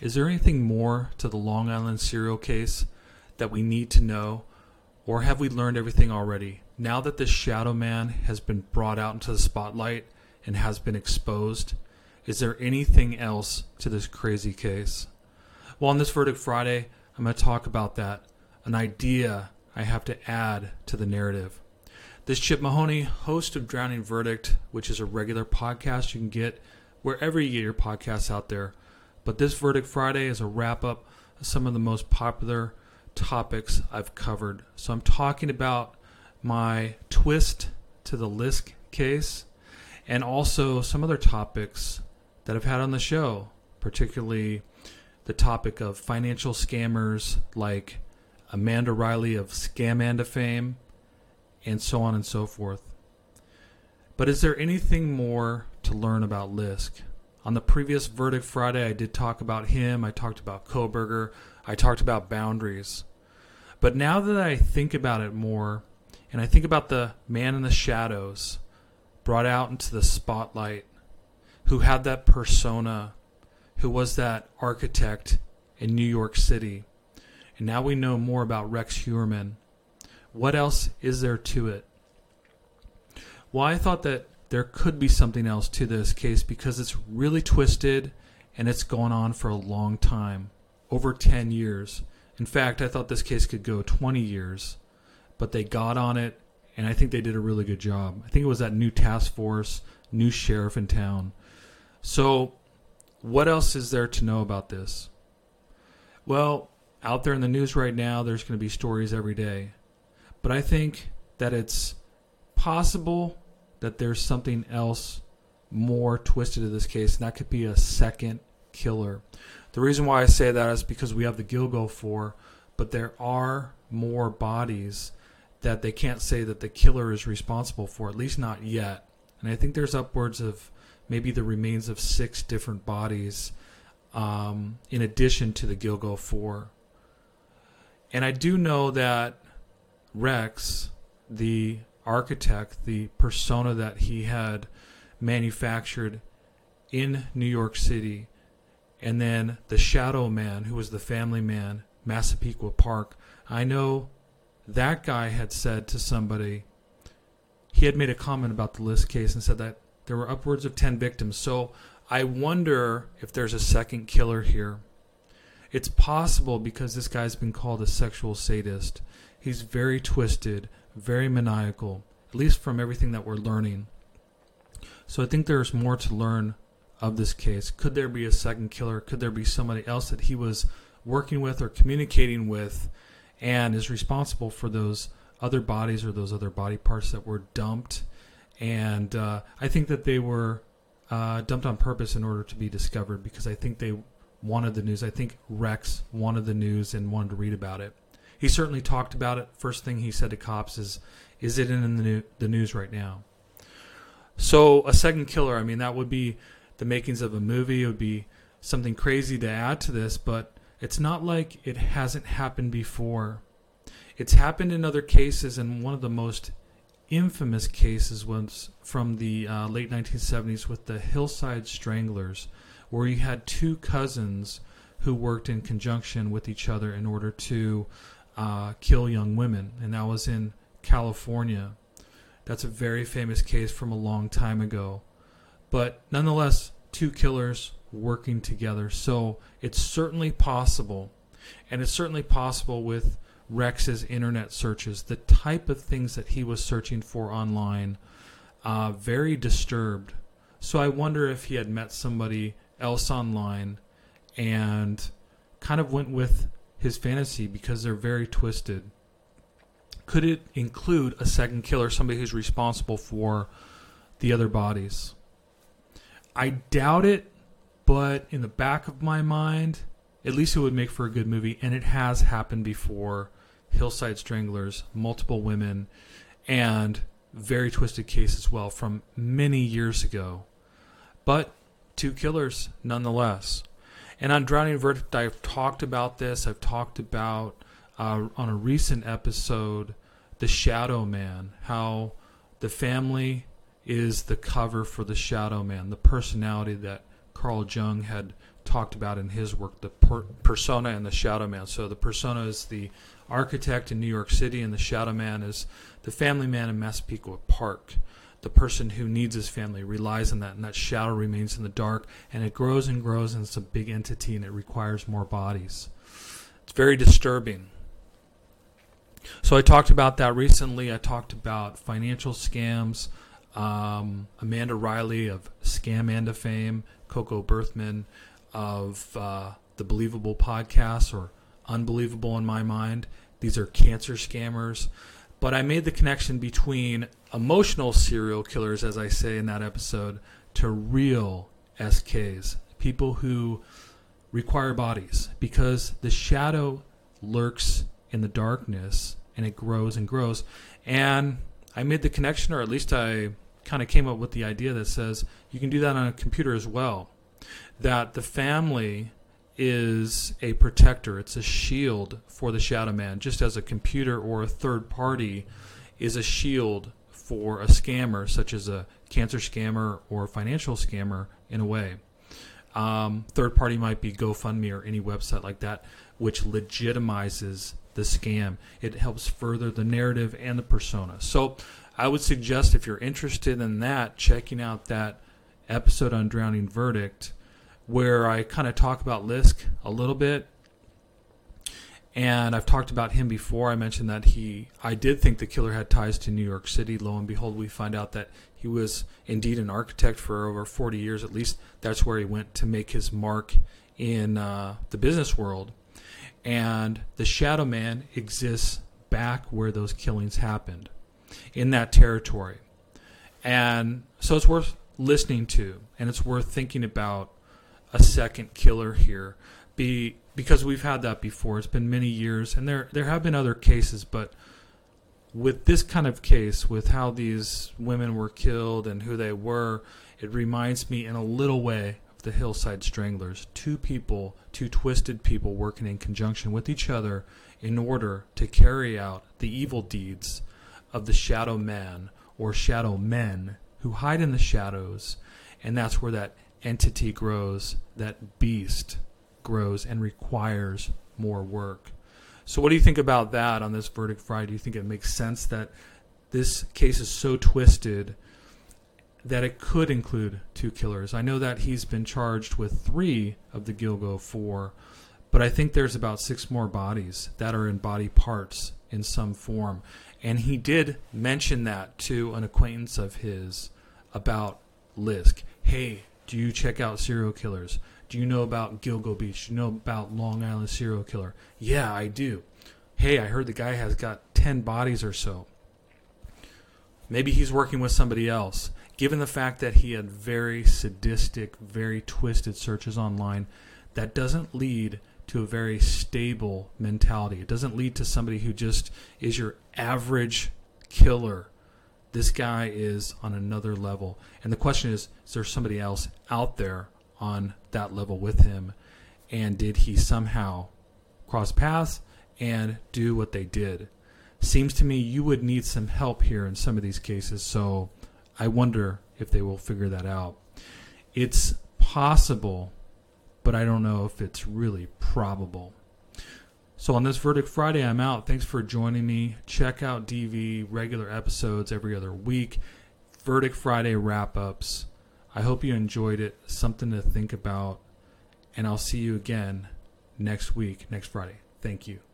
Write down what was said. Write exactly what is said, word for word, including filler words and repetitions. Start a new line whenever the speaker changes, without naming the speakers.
Is there anything more to the Long Island serial case that we need to know? Or have we learned everything already? Now that this shadow man has been brought out into the spotlight and has been exposed, is there anything else to this crazy case? Well, on this Verdict Friday, I'm going to talk about that, an idea I have to add to the narrative. This Chip Mahoney, host of Drowning Verdict, which is a regular podcast you can get wherever you get your podcasts out there. But this Verdict Friday is a wrap-up of some of the most popular topics I've covered. So I'm talking about my twist to the Lisk case and also some other topics that I've had on the show, particularly the topic of financial scammers like Amanda Riley of Scamanda fame and so on and so forth. But is there anything more to learn about Lisk? On the previous Verdict Friday, I did talk about him. I talked about Kohberger. I talked about boundaries. But now that I think about it more, and I think about the man in the shadows brought out into the spotlight, who had that persona, who was that architect in New York City, and now we know more about Rex Heuermann. What else is there to it? Well, I thought that there could be something else to this case because it's really twisted and it's gone on for a long time, over ten years. In fact, I thought this case could go twenty years, but they got on it and I think they did a really good job. I think it was that new task force, new sheriff in town. So what else is there to know about this? Well, out there in the news right now, there's going to be stories every day. But I think that it's possible that there's something else more twisted to this case, and that could be a second killer. The reason why I say that is because we have the Gilgo Four, but there are more bodies that they can't say that the killer is responsible for, at least not yet. And I think there's upwards of maybe the remains of six different bodies um, in addition to the Gilgo Four. And I do know that Rex, the architect, the persona that he had manufactured in New York City, and then the shadow man, who was the family man, Massapequa Park, I know that guy had said to somebody, he had made a comment about the Lisk case and said that there were upwards of ten victims. So I wonder if there's a second killer here. It's possible because this guy's been called a sexual sadist. He's very twisted, very maniacal, at least from everything that we're learning. So I think there's more to learn of this case. Could there be a second killer? Could there be somebody else that he was working with or communicating with and is responsible for those other bodies or those other body parts that were dumped? And uh, I think that they were uh, dumped on purpose in order to be discovered because I think they wanted the news. I think Rex wanted the news and wanted to read about it. He certainly talked about it. First thing he said to cops is, is it in the, new, the news right now? So a second killer, I mean, that would be the makings of a movie. It would be something crazy to add to this, but it's not like it hasn't happened before. It's happened in other cases, and one of the most infamous cases was from the uh, late nineteen seventies with the Hillside Stranglers, where you had two cousins who worked in conjunction with each other in order to uh, kill young women, and that was in California. That's a very famous case from a long time ago. But nonetheless, two killers working together. So it's certainly possible, and it's certainly possible with Rex's internet searches, the type of things that he was searching for online, uh, very disturbed. So I wonder if he had met somebody else online and kind of went with his fantasy because they're very twisted. Could it include a second killer, somebody who's responsible for the other bodies? I doubt it, but in the back of my mind, at least it would make for a good movie, and it has happened before. Hillside Stranglers, multiple women, and very twisted case as well from many years ago. But two killers nonetheless. And on Drowning Verdict, I've talked about this. I've talked about, uh, on a recent episode, the Shadow Man, how the family is the cover for the Shadow Man, the personality that Carl Jung had talked about in his work, the per- persona and the shadow man. So the persona is the architect in New York City, and the shadow man is the family man in Massapequa Park. The person who needs his family relies on that, and that shadow remains in the dark, and it grows and grows, and it's a big entity, and it requires more bodies. It's very disturbing. So I talked about that recently. I talked about financial scams, um, Amanda Riley of Scamanda fame, Coco Berthman of uh, the Believable podcast, or Unbelievable in my mind. These are cancer scammers. But I made the connection between emotional serial killers, as I say in that episode, to real S Ks, people who require bodies, because the shadow lurks in the darkness and it grows and grows. And I made the connection, or at least I kind of came up with the idea that says you can do that on a computer as well, that the family is a protector. It's a shield for the shadow man, just as a computer or a third party is a shield for a scammer, such as a cancer scammer or a financial scammer in a way. Um, third party might be GoFundMe or any website like that, which legitimizes the scam. It helps further the narrative and the persona. So I would suggest, if you're interested in that, checking out that episode on Drowning Verdict, where I kind of talk about Lisk a little bit. And I've talked about him before. I mentioned that he, I did think the killer had ties to New York City. Lo and behold, we find out that he was indeed an architect for over forty years. At least that's where he went to make his mark in uh, the business world. And the shadow man exists back where those killings happened, in that territory. And so it's worth listening to, and it's worth thinking about a second killer here, be because we've had that before. It's been many years, and there there have been other cases, but with this kind of case, with how these women were killed and who they were, it reminds me in a little way of the Hillside Stranglers. Two people, two twisted people working in conjunction with each other in order to carry out the evil deeds of the shadow man or shadow men who hide in the shadows, and that's where that entity grows, that beast grows and requires more work. So what do you think about that on this Verdict Friday? Do you think it makes sense that this case is so twisted that it could include two killers? I know that he's been charged with three of the Gilgo four, but I think there's about six more bodies that are in body parts in some form. And he did mention that to an acquaintance of his about Lisk. Hey, do you check out serial killers? Do you know about Gilgo Beach? Do you know about Long Island serial killer? Yeah, I do. Hey, I heard the guy has got ten bodies or so. Maybe he's working with somebody else. Given the fact that he had very sadistic, very twisted searches online, that doesn't lead to a very stable mentality. It doesn't lead to somebody who just is your average killer. This guy is on another level. And the question is, is there somebody else out there on that level with him? And did he somehow cross paths and do what they did? Seems to me you would need some help here in some of these cases, so I wonder if they will figure that out. It's possible, but I don't know if it's really probable. So on this Verdict Friday, I'm out. Thanks for joining me. Check out D V, regular episodes every other week. Verdict Friday wrap-ups. I hope you enjoyed it. Something to think about. And I'll see you again next week, next Friday. Thank you.